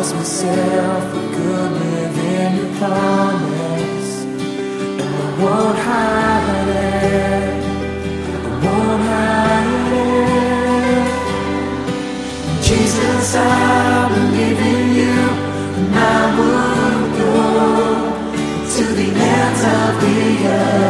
trust myself for good within your promise, and I won't hide it, I won't hide it. Jesus, I believe in you, and I would go to the ends of the earth